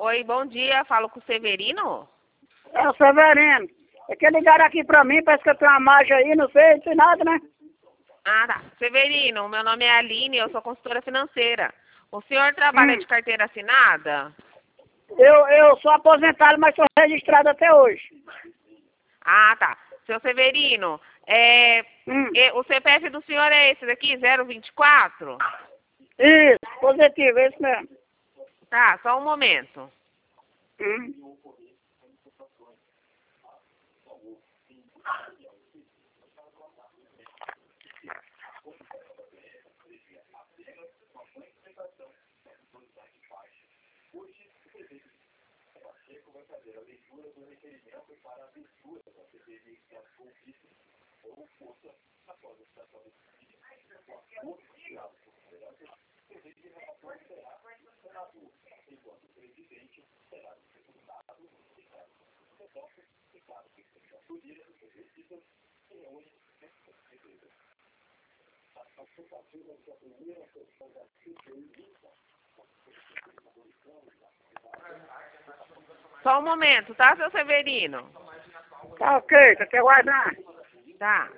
Oi, bom dia. Falo com o Severino? É o Severino. É que ligaram aqui pra mim, parece que eu tenho uma margem aí, não sei, não sei nada, né? Ah, tá. Severino, meu nome é Aline, eu sou consultora financeira. O senhor trabalha de carteira assinada? Eu sou aposentado, mas sou registrado até hoje. Ah, tá. Seu Severino, o CPF do senhor é esse daqui, 024? Isso, positivo, é isso mesmo. Tá, só um momento. Só um momento, tá, seu Severino? Tá ok, você quer guardar? Tá.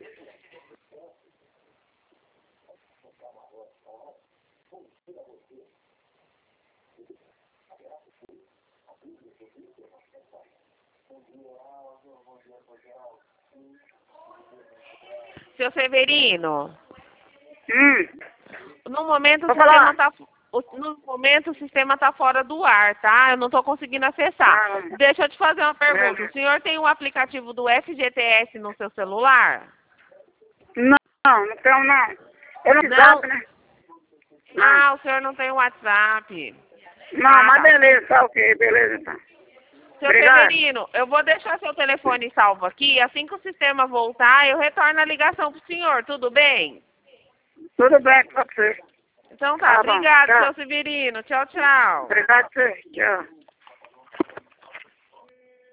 Seu Severino, no momento Vou falar. no momento o sistema tá fora do ar, tá? Eu não tô conseguindo acessar. Deixa eu te fazer uma pergunta. O senhor tem um aplicativo do FGTS no seu celular? Não tenho não. Eu não WhatsApp, né? Ah, o senhor não tem o WhatsApp. Não, mas beleza, tá ok, beleza então. Seu Obrigado. Severino, eu vou deixar seu telefone salvo aqui. Assim que o sistema voltar, eu retorno a ligação pro senhor, tudo bem? Tudo bem com você. Então tá, Bom, obrigado, tchau. seu Severino. Tchau, tchau. Obrigado, tchau.